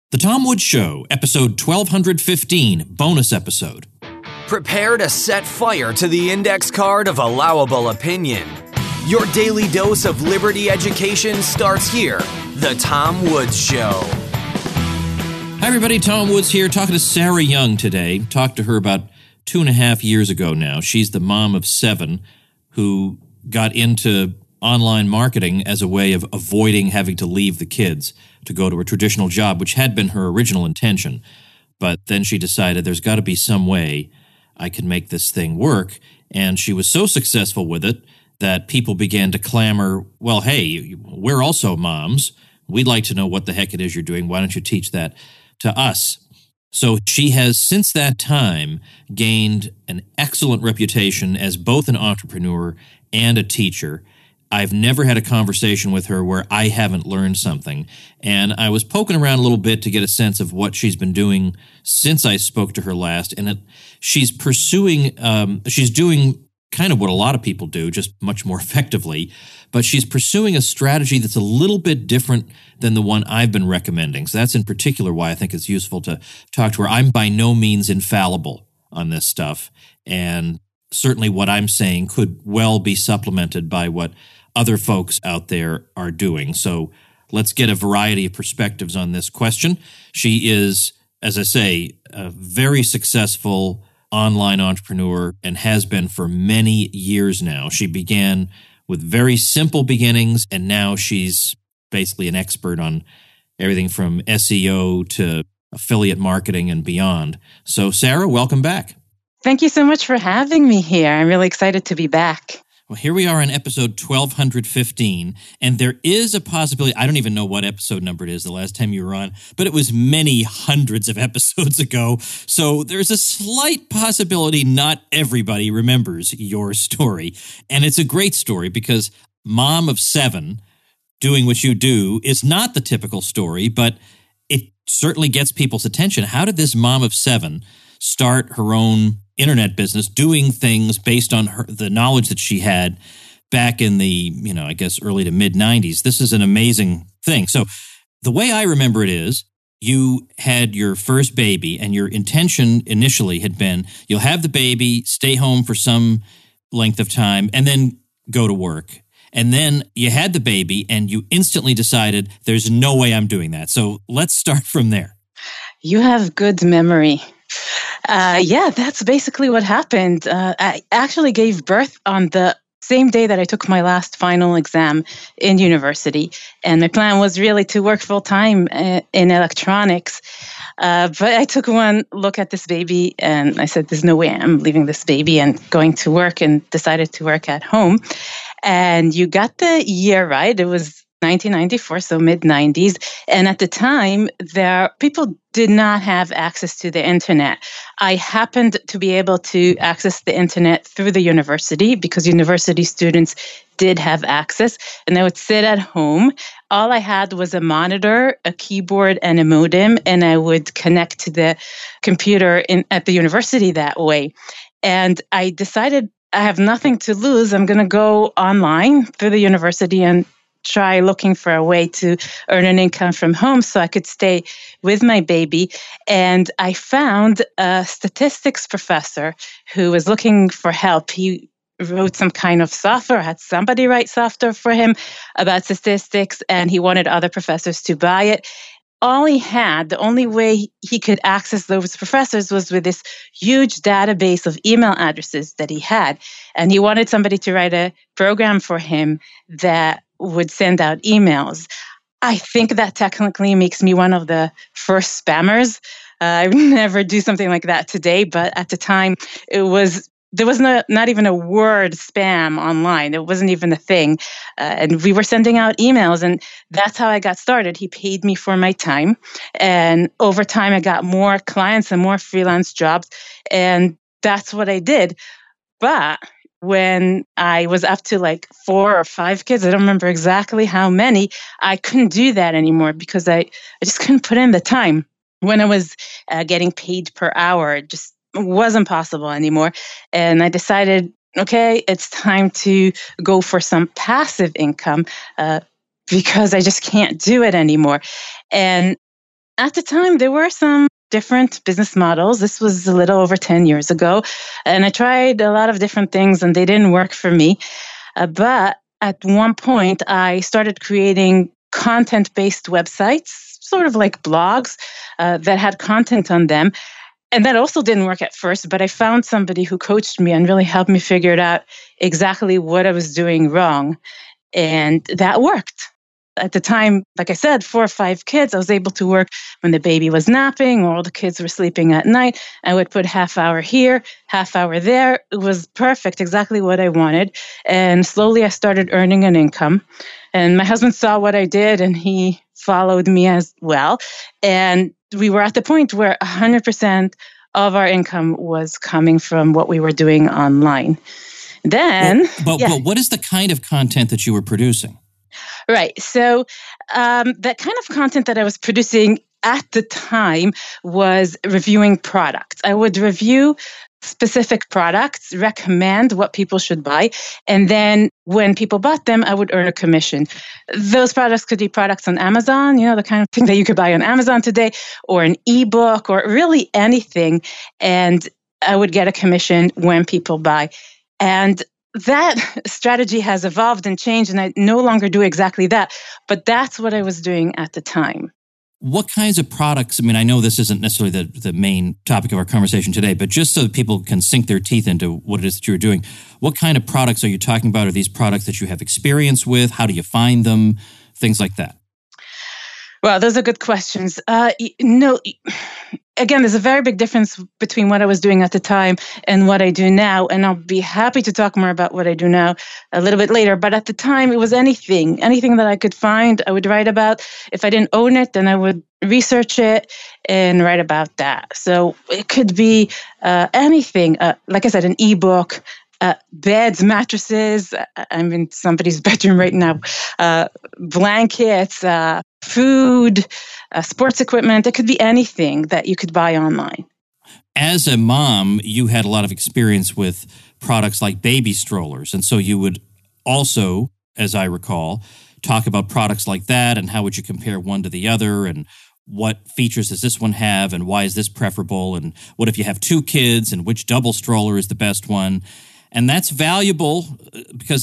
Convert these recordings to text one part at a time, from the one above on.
The Tom Woods Show, episode 1215, bonus episode. Prepare to set fire to the index card of allowable opinion. Your daily dose of liberty education starts here. The Tom Woods Show. Hi, everybody. Tom Woods here, talking to Sarah Young today. Talked to her about 2.5 years ago now. She's the mom of 7 who got into online marketing as a way of avoiding having to leave the kids to go to a traditional job, which had been her original intention. But then she decided there's got to be some way I can make this thing work. And she was so successful with it that people began to clamor, well, hey, we're also moms. We'd like to know what the heck it is you're doing. Why don't you teach that to us? So she has, since that time, gained an excellent reputation as both an entrepreneur and a teacher. I've never had a conversation with her where I haven't learned something. And I was poking around a little bit to get a sense of what she's been doing since I spoke to her last. And she's doing kind of what a lot of people do, just much more effectively. But she's pursuing a strategy that's a little bit different than the one I've been recommending. So that's in particular why I think it's useful to talk to her. I'm by no means infallible on this stuff. And certainly what I'm saying could well be supplemented by what other folks out there are doing. So let's get a variety of perspectives on this question. She is, as I say, a very successful online entrepreneur and has been for many years now. She began with very simple beginnings, and now she's basically an expert on everything from SEO to affiliate marketing and beyond. So Sarah, welcome back. Thank you so much for having me here. I'm really excited to be back. Well, here we are in episode 1215, and there is a possibility, I don't even know what episode number it is the last time you were on, but it was many hundreds of episodes ago, so there's a slight possibility not everybody remembers your story. And it's a great story because mom of 7 doing what you do is not the typical story, but it certainly gets people's attention. How did this mom of 7 start her own internet business, doing things based on the knowledge that she had back in the, I guess early to mid 90s. This is an amazing thing. So the way I remember it is you had your first baby and your intention initially had been you'll have the baby, stay home for some length of time, and then go to work. And then you had the baby and you instantly decided there's no way I'm doing that. So let's start from there. You have good memory. That's basically what happened. I actually gave birth on the same day that I took my last final exam in university. And my plan was really to work full time in electronics. But I took one look at this baby and I said, there's no way I'm leaving this baby and going to work, and decided to work at home. And you got the year right. It was 1994, so mid-90s. And at the time, people did not have access to the internet. I happened to be able to access the internet through the university because university students did have access. And I would sit at home. All I had was a monitor, a keyboard, and a modem, and I would connect to the computer at the university that way. And I decided I have nothing to lose. I'm going to go online through the university and try looking for a way to earn an income from home so I could stay with my baby. And I found a statistics professor who was looking for help. He wrote some kind of software, had somebody write software for him about statistics, and he wanted other professors to buy it. The only way he could access those professors was with this huge database of email addresses that he had. And he wanted somebody to write a program for him that would send out emails. I think that technically makes me one of the first spammers. I would never do something like that today, but at the time, there was not even a word spam online. It wasn't even a thing. And we were sending out emails, and that's how I got started. He paid me for my time. And over time, I got more clients and more freelance jobs. And that's what I did. But when I was up to like 4 or 5 kids, I don't remember exactly how many, I couldn't do that anymore because I just couldn't put in the time. When I was getting paid per hour, it just wasn't possible anymore. And I decided, okay, it's time to go for some passive income because I just can't do it anymore. And At the time, there were some different business models. This was a little over 10 years ago. And I tried a lot of different things and they didn't work for me. But at one point, I started creating content-based websites, sort of like blogs that had content on them. And that also didn't work at first, but I found somebody who coached me and really helped me figure it out exactly what I was doing wrong. And that worked. At the time, like I said, 4 or 5 kids, I was able to work when the baby was napping or all the kids were sleeping at night. I would put half hour here, half hour there. It was perfect, exactly what I wanted. And slowly I started earning an income. And my husband saw what I did and he followed me as well. And we were at the point where 100% of our income was coming from what we were doing online. Then, but what is the kind of content that you were producing? Right. So that kind of content that I was producing at the time was reviewing products. I would review specific products, recommend what people should buy, and then when people bought them, I would earn a commission. Those products could be products on Amazon, the kind of thing that you could buy on Amazon today, or an ebook, or really anything, and I would get a commission when people buy. And that strategy has evolved and changed, and I no longer do exactly that, but that's what I was doing at the time. What kinds of products? I mean, I know this isn't necessarily the main topic of our conversation today, but just so that people can sink their teeth into what it is that you're doing, what kind of products are you talking about? Are these products that you have experience with? How do you find them? Things like that. Well, those are good questions. Again, there's a very big difference between what I was doing at the time and what I do now. And I'll be happy to talk more about what I do now a little bit later. But at the time, it was anything that I could find, I would write about. If I didn't own it, then I would research it and write about that. So it could be anything. Like I said, an ebook, beds, mattresses. I'm in somebody's bedroom right now. Blankets, food, sports equipment. It could be anything that you could buy online. As a mom, you had a lot of experience with products like baby strollers. And so you would also, as I recall, talk about products like that and how would you compare one to the other and what features does this one have and why is this preferable and what if you have 2 kids and which double stroller is the best one. And that's valuable because,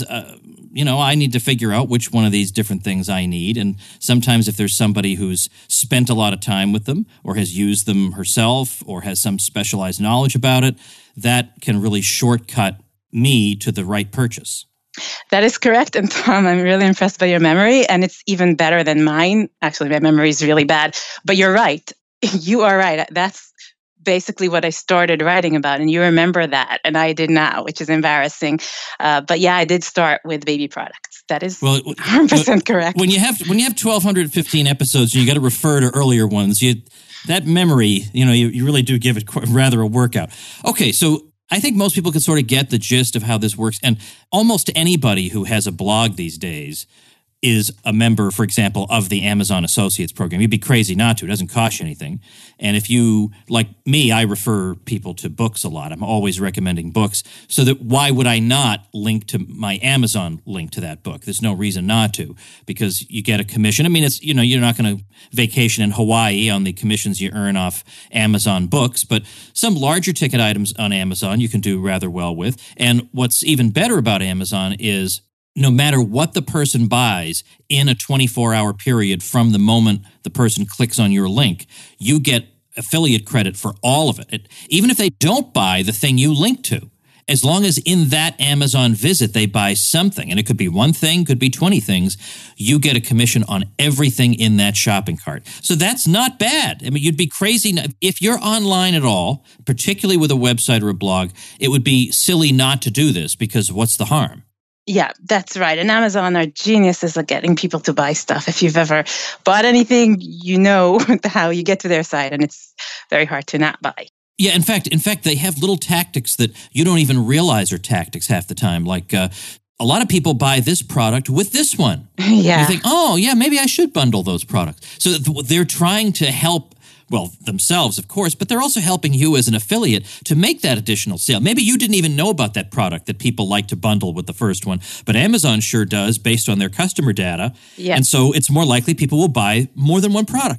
I need to figure out which one of these different things I need. And sometimes if there's somebody who's spent a lot of time with them or has used them herself or has some specialized knowledge about it, that can really shortcut me to the right purchase. That is correct. And Tom, I'm really impressed by your memory. And it's even better than mine. Actually, my memory is really bad. But you're right. You are right. That's basically what I started writing about. And you remember that. And I did not, which is embarrassing. But yeah, I did start with baby products. That is 100% correct. When you have 1,215 episodes and you got to refer to earlier ones, that memory, you really do give it rather a workout. Okay, so I think most people can sort of get the gist of how this works. And almost anybody who has a blog these days is a member, for example, of the Amazon Associates program. You'd be crazy not to. It doesn't cost you anything. And if you, like me, I refer people to books a lot. I'm always recommending books. So that why would I not link to my Amazon link to that book? There's no reason not to, because you get a commission. I mean, it's, you're not going to vacation in Hawaii on the commissions you earn off Amazon books, but some larger ticket items on Amazon you can do rather well with. And what's even better about Amazon is no matter what the person buys in a 24-hour period from the moment the person clicks on your link, you get affiliate credit for all of it. Even if they don't buy the thing you link to, as long as in that Amazon visit they buy something, and it could be one thing, could be 20 things, you get a commission on everything in that shopping cart. So that's not bad. I mean, you'd be crazy. If you're online at all, particularly with a website or a blog, it would be silly not to do this because what's the harm? Yeah, that's right. And Amazon are geniuses at getting people to buy stuff. If you've ever bought anything, you know how you get to their site, and it's very hard to not buy. Yeah, in fact, they have little tactics that you don't even realize are tactics half the time. Like a lot of people buy this product with this one. Yeah. You think, oh, yeah, maybe I should bundle those products. So they're trying to help, well, themselves, of course, but they're also helping you as an affiliate to make that additional sale. Maybe you didn't even know about that product that people like to bundle with the first one, but Amazon sure does based on their customer data. Yeah. And so it's more likely people will buy more than one product.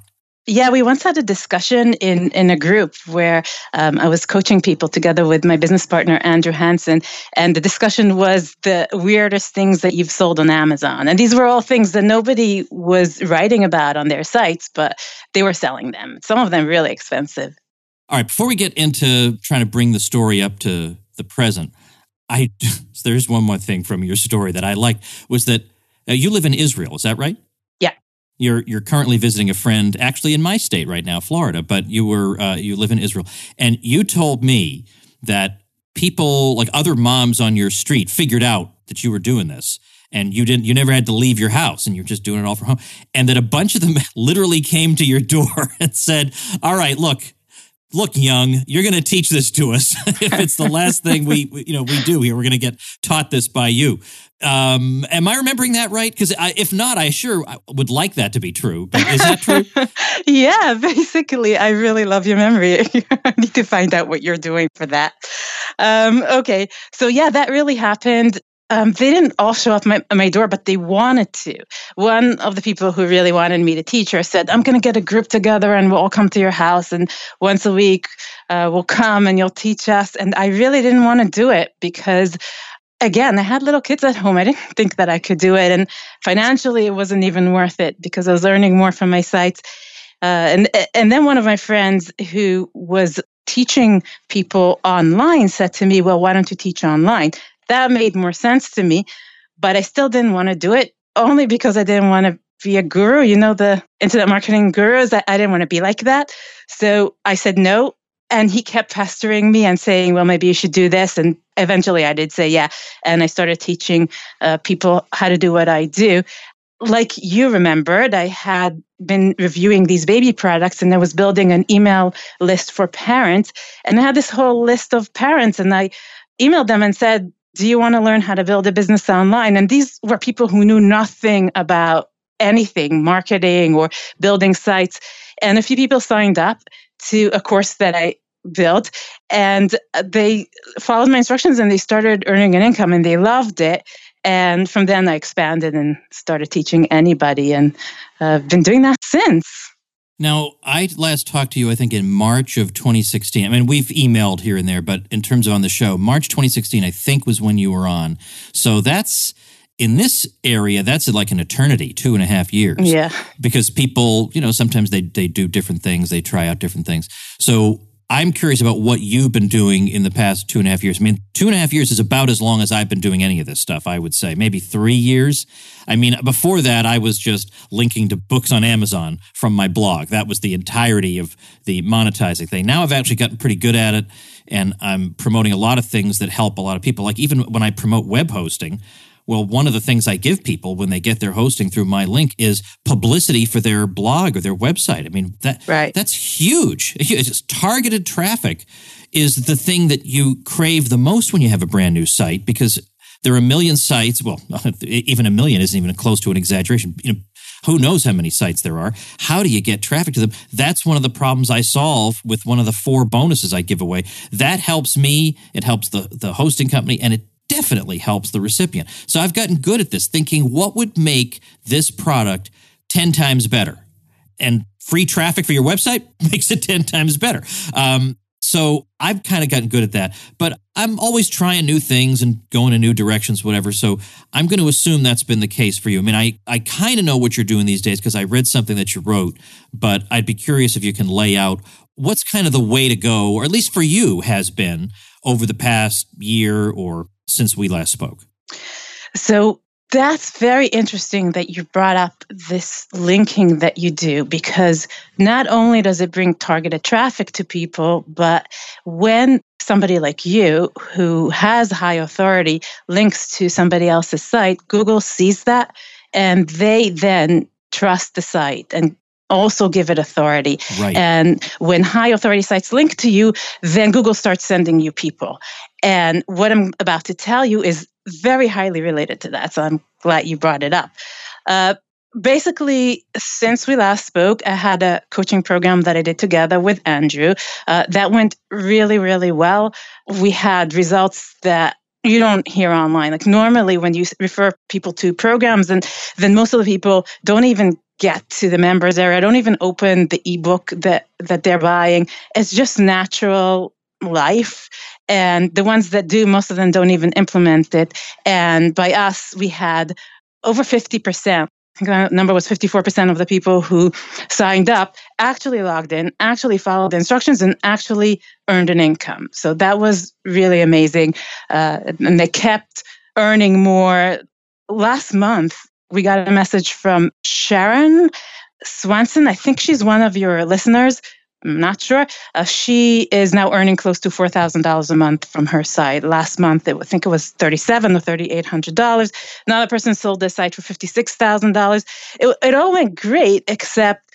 Yeah, we once had a discussion in a group where I was coaching people together with my business partner, Andrew Hansen. And the discussion was the weirdest things that you've sold on Amazon. And these were all things that nobody was writing about on their sites, but they were selling them. Some of them really expensive. All right, before we get into trying to bring the story up to the present, there's one more thing from your story that I liked, was that you live in Israel, is that right? Yeah. You're currently visiting a friend, actually in my state right now, Florida, but you live in Israel, and you told me that people, like other moms on your street, figured out that you were doing this, and you never had to leave your house, and you're just doing it all from home, and that a bunch of them literally came to your door and said, "All right, look, young, you're going to teach this to us. If it's the last thing we do here, we're going to get taught this by you." Am I remembering that right? Because if not, I would like that to be true. But is that true? Yeah, basically, I really love your memory. I need to find out what you're doing for that. Okay, so yeah, that really happened. They didn't all show up at my door, but they wanted to. One of the people who really wanted me to teach her said, "I'm going to get a group together and we'll all come to your house. And once a week, we'll come and you'll teach us." And I really didn't want to do it because, again, I had little kids at home. I didn't think that I could do it. And financially, it wasn't even worth it because I was earning more from my sites. And then one of my friends who was teaching people online said to me, "Well, why don't you teach online?" That made more sense to me, but I still didn't want to do it, only because I didn't want to be a guru. You know, the internet marketing gurus, I didn't want to be like that. So I said no. And he kept pestering me and saying, "Well, maybe you should do this." And eventually I did say yeah. And I started teaching people how to do what I do. Like you remembered, I had been reviewing these baby products and I was building an email list for parents. And I had this whole list of parents, and I emailed them and said, "Do you want to learn how to build a business online?" And these were people who knew nothing about anything, marketing or building sites. And a few people signed up to a course that I built, and they followed my instructions and they started earning an income and they loved it. And from then I expanded and started teaching anybody, and I've been doing that since. Now, I last talked to you, I think, in March of 2016. I mean, we've emailed here and there, but in terms of on the show, March 2016, I think, was when you were on. So that's, in this area, that's like an eternity, 2.5 years. Yeah. Because people, sometimes they do different things, they try out different things. So I'm curious about what you've been doing in the past 2.5 years. I mean, 2.5 years is about as long as I've been doing any of this stuff, I would say. Maybe 3 years. I mean, before that, I was just linking to books on Amazon from my blog. That was the entirety of the monetizing thing. Now I've actually gotten pretty good at it, and I'm promoting a lot of things that help a lot of people. Like even when I promote web hosting, well, one of the things I give people when they get their hosting through my link is publicity for their blog or their website. I mean, that's huge. It's just targeted traffic is the thing that you crave the most when you have a brand new site, because there are a million sites. Well, even a million isn't even close to an exaggeration. Who knows how many sites there are? How do you get traffic to them? That's one of the problems I solve with one of the 4 bonuses I give away. That helps me. It helps the hosting company, and it definitely helps the recipient. So I've gotten good at this, thinking what would make this product 10 times better. And free traffic for your website makes it 10 times better. So I've kind of gotten good at that. But I'm always trying new things and going in new directions, whatever. So I'm going to assume that's been the case for you. I mean, I kind of know what you're doing these days because I read something that you wrote, but I'd be curious if you can lay out what's kind of the way to go, or at least for you has been over the past year or since we last spoke. So that's very interesting that you brought up this linking that you do, because not only does it bring targeted traffic to people, but when somebody like you who has high authority links to somebody else's site, Google sees that and they then trust the site and also give it authority. Right. And when high authority sites link to you, then Google starts sending you people. And what I'm about to tell you is very highly related to that. So I'm glad you brought it up. Basically, since we last spoke, I had a coaching program that I did together with Andrew. That went really, really well. We had results that you don't hear online. Like normally when you refer people to programs, and then most of the people don't even get to the members area, don't even open the ebook that they're buying. It's just natural life. And the ones that do, most of them don't even implement it. And by us, we had over 50%. I think the number was 54% of the people who signed up actually logged in, actually followed the instructions, and actually earned an income. So that was really amazing. And they kept earning more. Last month, we got a message from Sharon Swanson. I think she's one of your listeners. I'm not sure. She is now earning close to $4,000 a month from her site. Last month, I think it was $3,700 or $3,800. Another person sold their site for $56,000. It all went great, except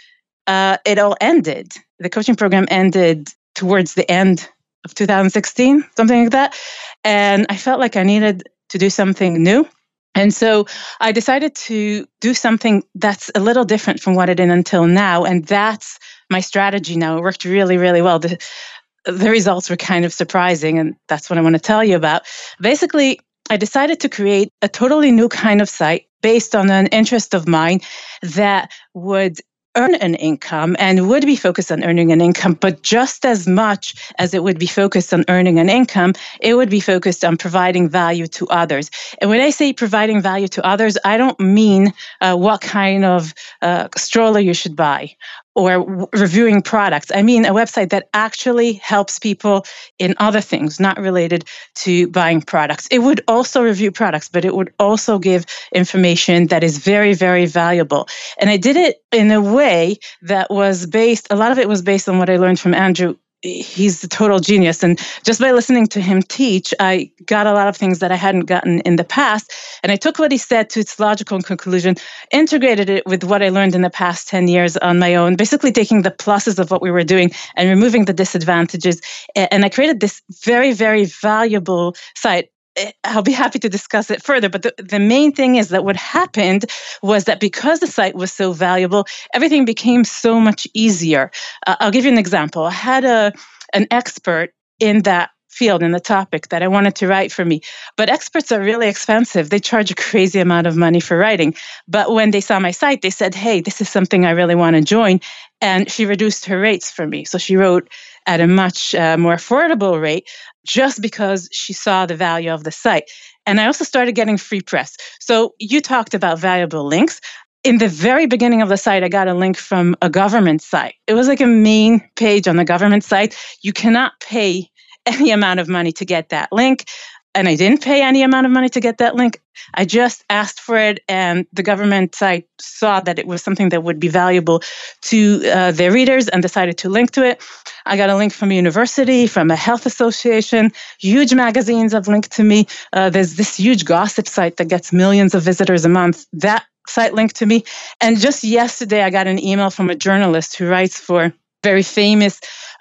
it all ended. The coaching program ended towards the end of 2016, something like that. And I felt like I needed to do something new. And so I decided to do something that's a little different from what I did until now. And that's my strategy now. It worked really, really well. The results were kind of surprising, and that's what I want to tell you about. Basically, I decided to create a totally new kind of site based on an interest of mine that would earn an income and would be focused on earning an income, but just as much as it would be focused on earning an income, it would be focused on providing value to others. And when I say providing value to others, I don't mean what kind of stroller you should buy or reviewing products. I mean a website that actually helps people in other things, not related to buying products. It would also review products, but it would also give information that is very, very valuable. And I did it in a way that was a lot of it was based on what I learned from Andrew. He's a total genius. And just by listening to him teach, I got a lot of things that I hadn't gotten in the past. And I took what he said to its logical conclusion, integrated it with what I learned in the past 10 years on my own, basically taking the pluses of what we were doing and removing the disadvantages. And I created this very, very valuable site. I'll be happy to discuss it further, but the main thing is that what happened was that because the site was so valuable, everything became so much easier. I'll give you an example. I had an expert in that field, in the topic that I wanted to write for me, but experts are really expensive. They charge a crazy amount of money for writing. But when they saw my site, they said, hey, this is something I really want to join. And she reduced her rates for me. So she wrote at a much more affordable rate just because she saw the value of the site. And I also started getting free press. So you talked about valuable links. In the very beginning of the site, I got a link from a government site. It was like a main page on the government site. You cannot pay any amount of money to get that link. And I didn't pay any amount of money to get that link. I just asked for it, and the government site saw that it was something that would be valuable to their readers and decided to link to it. I got a link from a university, from a health association. Huge magazines have linked to me. There's this huge gossip site that gets millions of visitors a month. That site linked to me. And just yesterday, I got an email from a journalist who writes for a very famous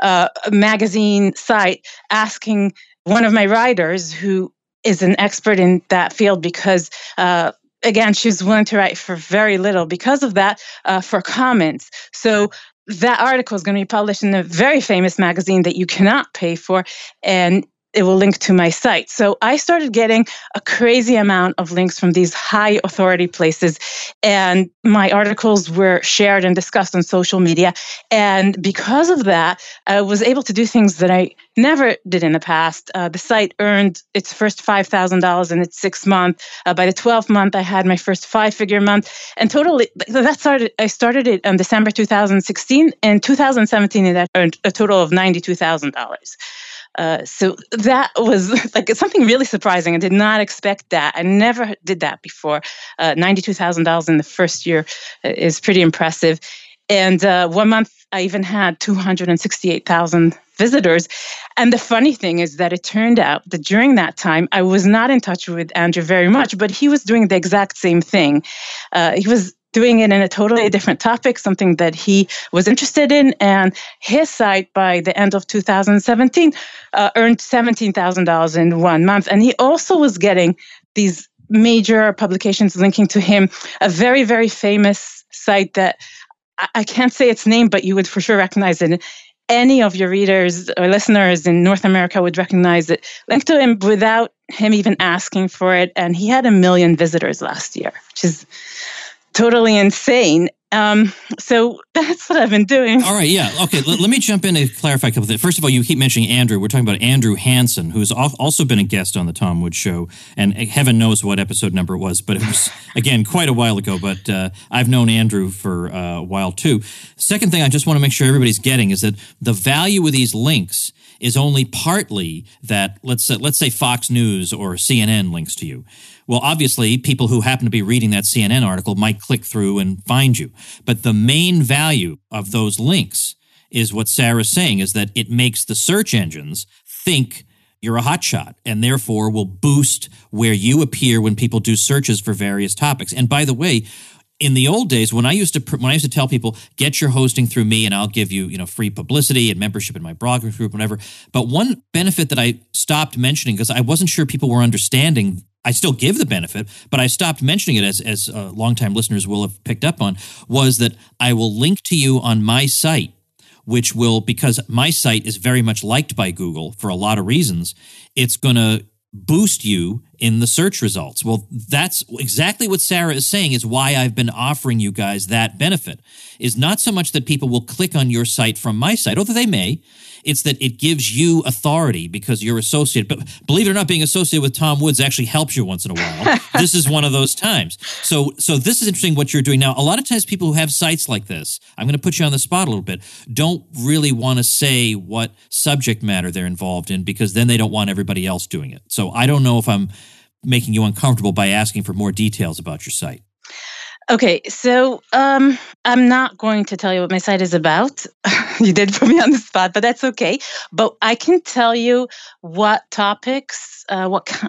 magazine site asking one of my writers, who is an expert in that field, because again, she's willing to write for very little because of that, for comments. So that article is going to be published in a very famous magazine that you cannot pay for, and it will link to my site. So I started getting a crazy amount of links from these high authority places, and my articles were shared and discussed on social media. And because of that, I was able to do things that I never did in the past. The site earned its first $5,000 in its 6th month. By the 12th month, I had my first 5-figure month. And totally, I started it in December 2016. In 2017, it earned a total of $92,000. So that was like something really surprising. I did not expect that. I never did that before. $92,000 in the first year is pretty impressive. And 1 month, I even had 268,000 visitors. And the funny thing is that it turned out that during that time, I was not in touch with Andrew very much, but he was doing the exact same thing. He was doing it in a totally different topic, something that he was interested in. And his site, by the end of 2017, earned $17,000 in 1 month. And he also was getting these major publications linking to him, a very, very famous site that I can't say its name, but you would for sure recognize it. any of your readers or listeners in North America would recognize it. Linked to him without him even asking for it. And he had 1 million visitors last year, which is totally insane. So that's what I've been doing. All right, yeah. Okay, let me jump in and clarify a couple of things. First of all, you keep mentioning Andrew. We're talking about Andrew Hansen, who's also been a guest on the Tom Woods Show, and heaven knows what episode number it was, but it was, again, quite a while ago, but I've known Andrew for a while, too. Second thing I just want to make sure everybody's getting is that the value of these links is only partly that, let's say Fox News or CNN links to you. Well, obviously, people who happen to be reading that CNN article might click through and find you. But the main value of those links is what Sarah's saying, is that it makes the search engines think you're a hotshot and therefore will boost where you appear when people do searches for various topics. And by the way, in the old days, when I used to tell people, get your hosting through me and I'll give you, free publicity and membership in my blog group, whatever. But one benefit that I stopped mentioning, because I wasn't sure people were understanding, I still give the benefit, but I stopped mentioning it as longtime listeners will have picked up on, was that I will link to you on my site, which will, because my site is very much liked by Google for a lot of reasons, it's going to boost you in the search results. Well, that's exactly what Sarah is saying, is why I've been offering you guys that benefit, is not so much that people will click on your site from my site, although they may. It's that it gives you authority because you're associated. But believe it or not, being associated with Tom Woods actually helps you once in a while. This is one of those times. So this is interesting what you're doing now. A lot of times people who have sites like this, I'm going to put you on the spot a little bit, don't really want to say what subject matter they're involved in because then they don't want everybody else doing it. So I don't know if I'm making you uncomfortable by asking for more details about your site. Okay, so I'm not going to tell you what my site is about. You did put me on the spot, but that's okay. But I can tell you what topics, I'm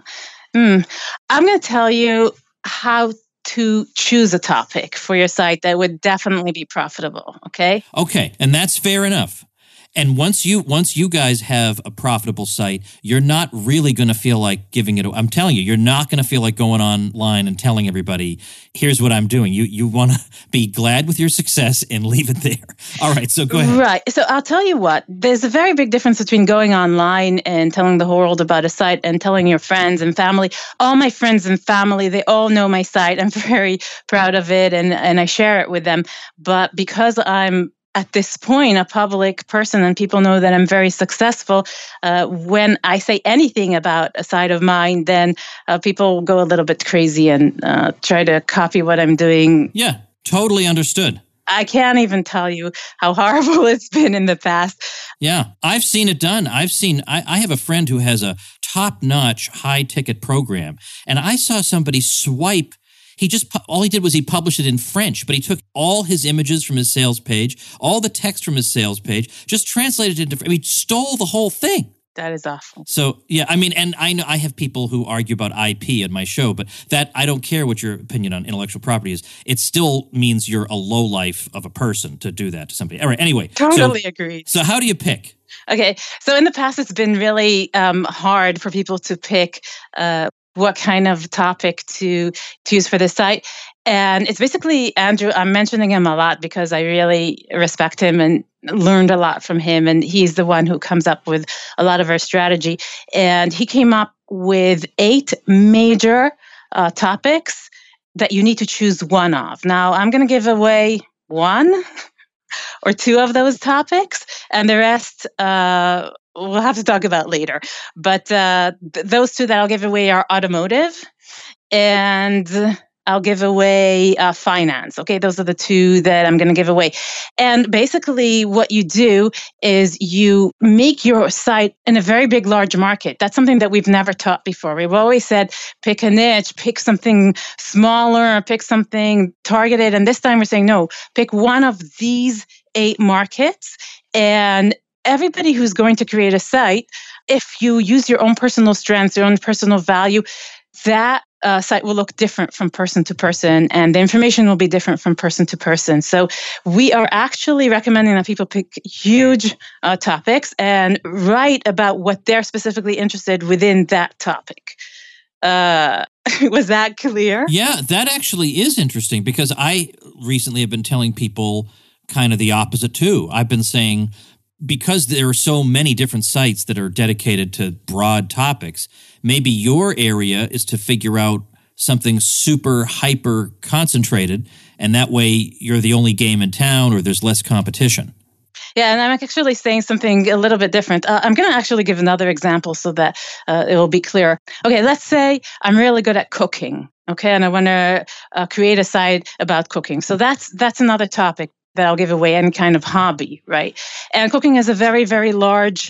going to tell you how to choose a topic for your site that would definitely be profitable, okay? Okay, and that's fair enough. And once you guys have a profitable site, you're not really going to feel like giving it. I'm telling you, you're not going to feel like going online and telling everybody, here's what I'm doing. You want to be glad with your success and leave it there. All right, so go ahead. Right. So I'll tell you what, there's a very big difference between going online and telling the whole world about a site and telling your friends and family. All my friends and family, they all know my site. I'm very proud of it and I share it with them. But because I'm at this point a public person and people know that I'm very successful, when I say anything about a site of mine, then people go a little bit crazy and try to copy what I'm doing. Yeah, totally understood. I can't even tell you how horrible it's been in the past. Yeah, I've seen it done. I have a friend who has a top-notch high-ticket program, and I saw somebody swipe. All he did was he published it in French, but he took all his images from his sales page, all the text from his sales page, just translated it into, stole the whole thing. That is awful. So, yeah, and I know I have people who argue about IP at my show, but that, I don't care what your opinion on intellectual property is. It still means you're a lowlife of a person to do that to somebody. All right, anyway. Totally agreed. So how do you pick? Okay, so in the past, it's been really hard for people to pick what kind of topic to use for this site. And it's basically Andrew. I'm mentioning him a lot because I really respect him and learned a lot from him. And he's the one who comes up with a lot of our strategy. And he came up with 8 major topics that you need to choose one of. Now, I'm going to give away 1 or 2 of those topics, and the rest we'll have to talk about later. But those 2 that I'll give away are automotive, and I'll give away finance. Okay, those are the 2 that I'm going to give away. And basically what you do is you make your site in a very big, large market. That's something that we've never taught before. We've always said, pick a niche, pick something smaller, pick something targeted. And this time we're saying, no, pick one of these 8 markets. And everybody who's going to create a site, if you use your own personal strengths, your own personal value, that site will look different from person to person, and the information will be different from person to person. So we are actually recommending that people pick huge topics and write about what they're specifically interested within that topic. Was that clear? Yeah, that actually is interesting because I recently have been telling people kind of the opposite too. I've been saying because there are so many different sites that are dedicated to broad topics, maybe your area is to figure out something super hyper concentrated, and that way you're the only game in town or there's less competition. Yeah, and I'm actually saying something a little bit different. I'm going to actually give another example so that it will be clear. Okay, let's say I'm really good at cooking, okay, and I want to create a site about cooking. So that's another topic that I'll give away, any kind of hobby, right? And cooking is a very, very large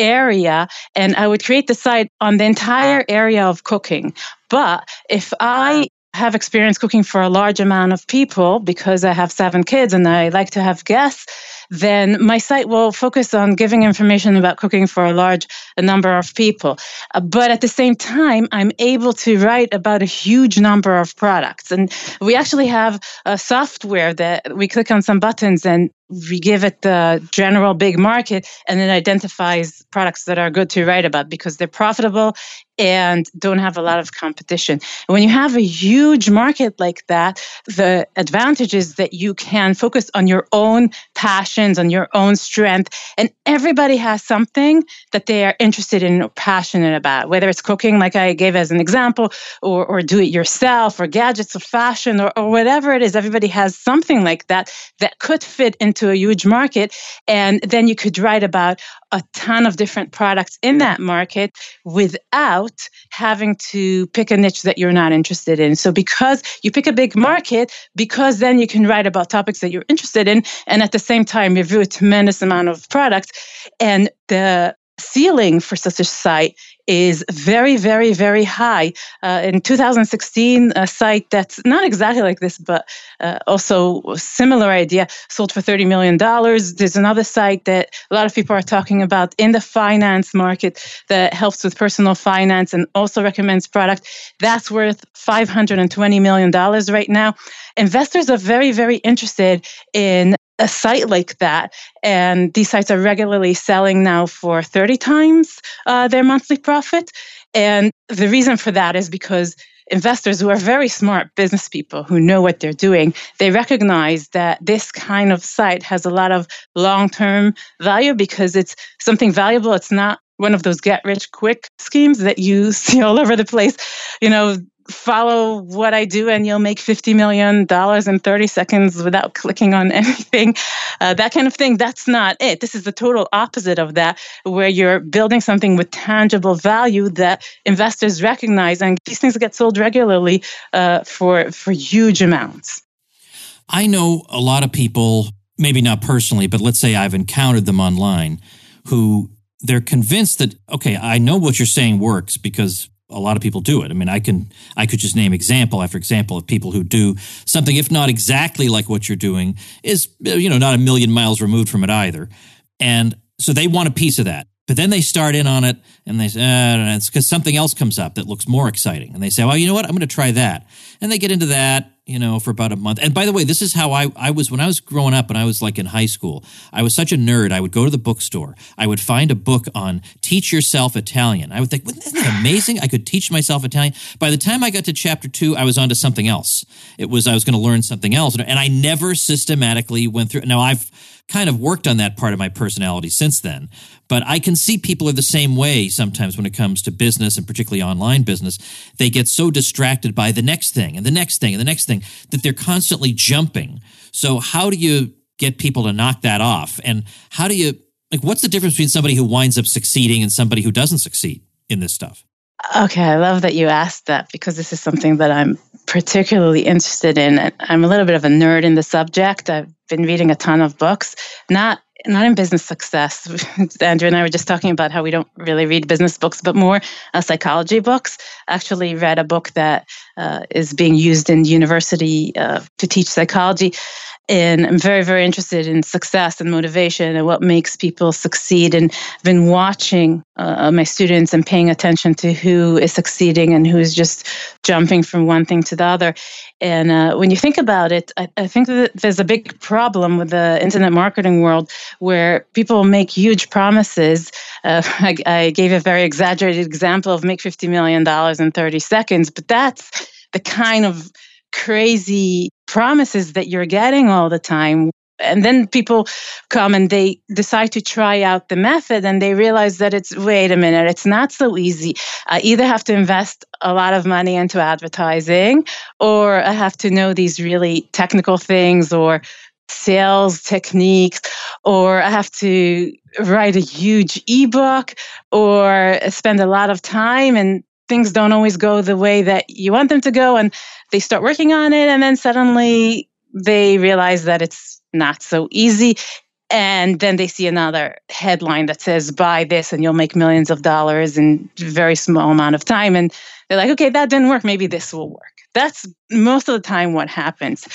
area, and I would create the site on the entire area of cooking. But if I have experience cooking for a large amount of people because I have 7 kids and I like to have guests, then my site will focus on giving information about cooking for a large number of people. But at the same time, I'm able to write about a huge number of products. And we actually have a software that we click on some buttons and we give it the general big market, and it identifies products that are good to write about because they're profitable and don't have a lot of competition. And when you have a huge market like that, the advantage is that you can focus on your own passions, on your own strength, and everybody has something that they are interested in or passionate about, whether it's cooking, like I gave as an example, or do it yourself, or gadgets, or fashion, or whatever it is. Everybody has something like that that could fit into a huge market, and then you could write about a ton of different products in that market without having to pick a niche that you're not interested in. So because you pick a big market, because then you can write about topics that you're interested in, and at the same time review a tremendous amount of products. And the ceiling for such a site is very, very, very high. In 2016, a site that's not exactly like this, but also a similar idea, sold for $30 million. There's another site that a lot of people are talking about in the finance market that helps with personal finance and also recommends product. That's worth $520 million right now. Investors are very, very interested in a site like that, and these sites are regularly selling now for 30 times their monthly profit. And the reason for that is because investors who are very smart business people who know what they're doing, they recognize that this kind of site has a lot of long-term value because it's something valuable. It's not one of those get-rich-quick schemes that you see all over the place. You know, follow what I do and you'll make $50 million in 30 seconds without clicking on anything. That kind of thing, that's not it. This is the total opposite of that, where you're building something with tangible value that investors recognize, and these things get sold regularly for huge amounts. I know a lot of people, maybe not personally, but let's say I've encountered them online, who they're convinced that, okay, I know what you're saying works because a lot of people do it. I mean, I could just name example after example of people who do something, if not exactly like what you're doing, is, not a million miles removed from it either. And so they want a piece of that. But then they start in on it and they say, it's because something else comes up that looks more exciting. And they say, well, you know what? I'm going to try that. And they get into that, for about a month. And by the way, this is how I was when I was growing up and I was like in high school. I was such a nerd. I would go to the bookstore. I would find a book on teach yourself Italian. I would think, isn't that amazing? I could teach myself Italian. By the time I got to chapter 2, I was on to something else. I was going to learn something else. And I never systematically went through. Now, I've kind of worked on that part of my personality since then. But I can see people are the same way sometimes when it comes to business, and particularly online business. They get so distracted by the next thing and the next thing and the next thing that they're constantly jumping. So how do you get people to knock that off? And how do you, what's the difference between somebody who winds up succeeding and somebody who doesn't succeed in this stuff? Okay, I love that you asked that because this is something that I'm particularly interested in. I'm a little bit of a nerd in the subject. I've been reading a ton of books, not in business success. Andrew and I were just talking about how we don't really read business books, but more psychology books. I actually read a book that is being used in university to teach psychology. And I'm very, very interested in success and motivation and what makes people succeed. And I've been watching my students and paying attention to who is succeeding and who is just jumping from one thing to the other. And when you think about it, I think that there's a big problem with the internet marketing world where people make huge promises. I gave a very exaggerated example of make $50 million in 30 seconds, but that's the kind of crazy promises that you're getting all the time. And then people come and they decide to try out the method and they realize that wait a minute, it's not so easy. I either have to invest a lot of money into advertising, or I have to know these really technical things or sales techniques, or I have to write a huge ebook or spend a lot of time, and things don't always go the way that you want them to go. And they start working on it, and then suddenly they realize that it's not so easy. And then they see another headline that says, buy this and you'll make millions of dollars in a very small amount of time. And they're like, okay, that didn't work. Maybe this will work. That's most of the time what happens.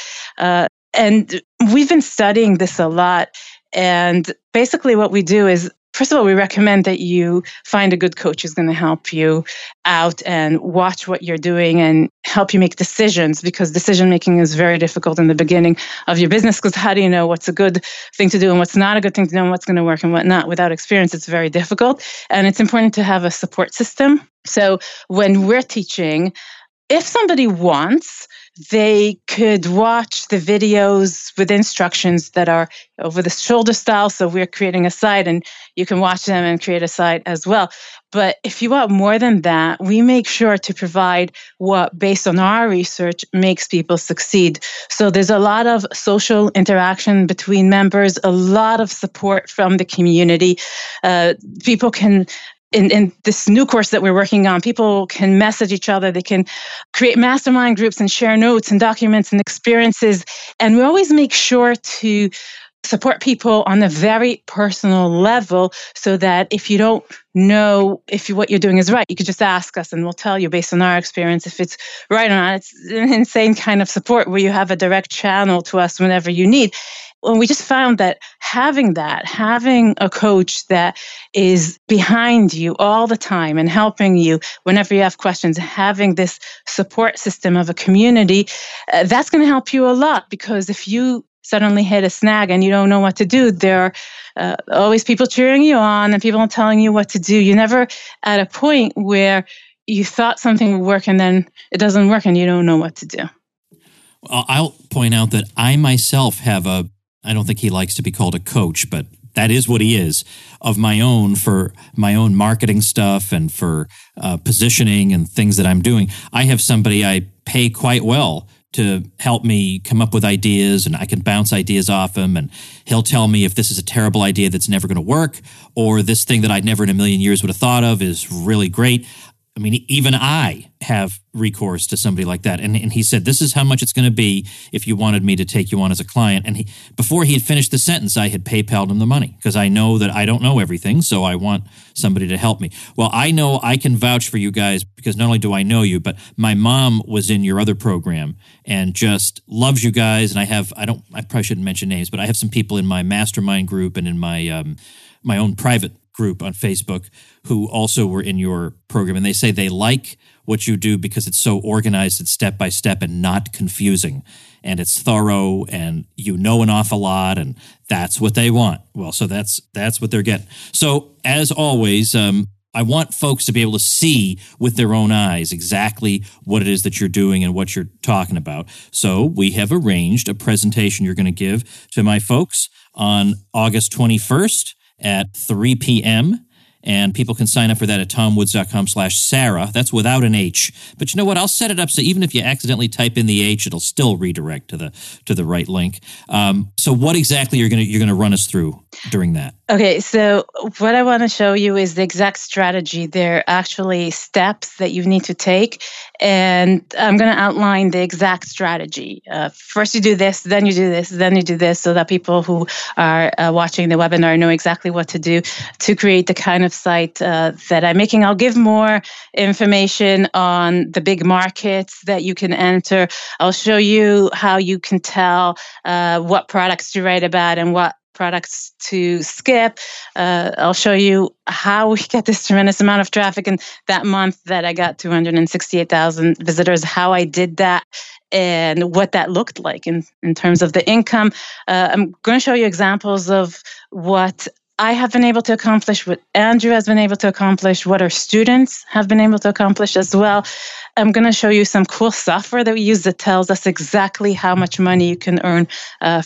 And we've been studying this a lot. And basically what we do is, first of all, we recommend that you find a good coach who's going to help you out and watch what you're doing and help you make decisions, because decision making is very difficult in the beginning of your business, because how do you know what's a good thing to do and what's not a good thing to do and what's going to work and what not? Without experience, it's very difficult. And it's important to have a support system. So when we're teaching, if somebody wants, they could watch the videos with instructions that are over the shoulder style. So we're creating a site and you can watch them and create a site as well. But if you want more than that, we make sure to provide what, based on our research, makes people succeed. So there's a lot of social interaction between members, a lot of support from the community. People can in this new course that we're working on, people can message each other. They can create mastermind groups and share notes and documents and experiences. And we always make sure to support people on a very personal level, so that if you don't know if what you're doing is right, you could just ask us and we'll tell you based on our experience if it's right or not. It's an insane kind of support where you have a direct channel to us whenever you need. And we just found that having a coach that is behind you all the time and helping you whenever you have questions, having this support system of a community, that's going to help you a lot. Because if you suddenly hit a snag and you don't know what to do, there are always people cheering you on and people telling you what to do. You're never at a point where you thought something would work and then it doesn't work and you don't know what to do. Well, I'll point out that I myself have I don't think he likes to be called a coach, but that is what he is, of my own, for my own marketing stuff and for positioning and things that I'm doing. I have somebody I pay quite well to help me come up with ideas, and I can bounce ideas off him, and he'll tell me if this is a terrible idea that's never going to work, or this thing that I'd never in a million years would have thought of is really great. I mean, even I have recourse to somebody like that. And he said, this is how much it's going to be if you wanted me to take you on as a client. And before he had finished the sentence, I had PayPal'd him the money, because I know that I don't know everything, so I want somebody to help me. Well, I know I can vouch for you guys, because not only do I know you, but my mom was in your other program and just loves you guys. And I probably shouldn't mention names, but I have some people in my mastermind group and in my my own private group on Facebook who also were in your program, and they say they like what you do because it's so organized and step by step and not confusing, and it's thorough, and you know an awful lot, and that's what they want. Well, so that's what they're getting. So as always, I want folks to be able to see with their own eyes exactly what it is that you're doing and what you're talking about. So we have arranged a presentation you're going to give to my folks on August 21st at 3 p.m., and people can sign up for that at tomwoods.com/Sarah. That's without an H. But you know what? I'll set it up so even if you accidentally type in the H, it'll still redirect to the right link. So what exactly you're gonna run us through during that? Okay, so what I want to show you is the exact strategy. They're actually steps that you need to take, and I'm going to outline the exact strategy. First you do this, then you do this, then you do this, so that people who are watching the webinar know exactly what to do to create the kind of site that I'm making. I'll give more information on the big markets that you can enter. I'll show you how you can tell what products to write about and what products to skip. I'll show you how we get this tremendous amount of traffic. And that month that I got 268,000 visitors, how I did that and what that looked like in terms of the income. I'm going to show you examples of what I have been able to accomplish, what Andrew has been able to accomplish, what our students have been able to accomplish as well. I'm going to show you some cool software that we use that tells us exactly how much money you can earn from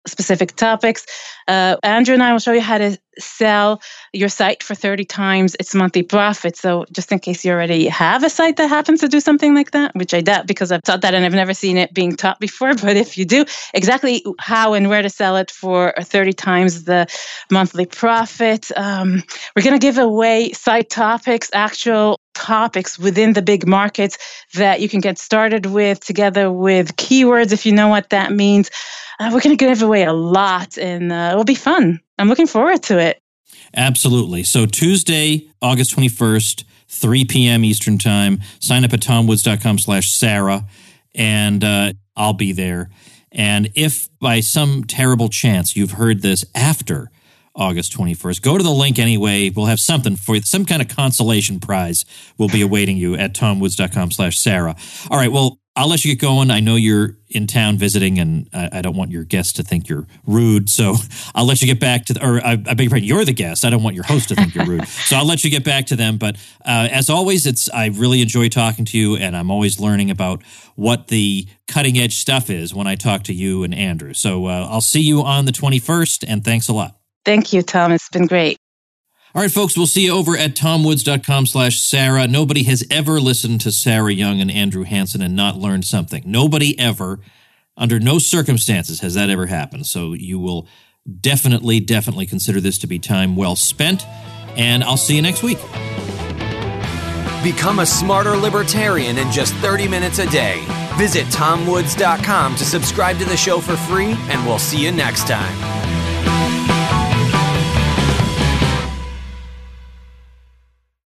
specific topics. Andrew and I will show you how to sell your site for 30 times its monthly profit. So just in case you already have a site that happens to do something like that, which I doubt because I've taught that and I've never seen it being taught before. But if you do, exactly how and where to sell it for 30 times the monthly profit. We're going to give away site topics, actual topics within the big markets that you can get started with, together with keywords, if you know what that means. We're going to give away a lot, and it'll be fun. I'm looking forward to it. Absolutely. So Tuesday, August 21st, 3 p.m. Eastern Time. Sign up at tomwoods.com/Sarah, and I'll be there. And if by some terrible chance you've heard this after August 21st, go to the link anyway. We'll have something for you. Some kind of consolation prize will be awaiting you at tomwoods.com/Sarah. All right, well, I'll let you get going. I know you're in town visiting, and I don't want your guests to think you're rude. So I'll let you get back to, I beg your pardon, you're the guest. I don't want your host to think you're rude. So I'll let you get back to them. But as always, I really enjoy talking to you, and I'm always learning about what the cutting edge stuff is when I talk to you and Andrew. So I'll see you on the 21st, and thanks a lot. Thank you, Tom. It's been great. All right, folks, we'll see you over at tomwoods.com/Sarah. Nobody has ever listened to Sarah Young and Andrew Hansen and not learned something. Nobody ever, under no circumstances has that ever happened. So you will definitely consider this to be time well spent. And I'll see you next week. Become a smarter libertarian in just 30 minutes a day. Visit tomwoods.com to subscribe to the show for free, and we'll see you next time.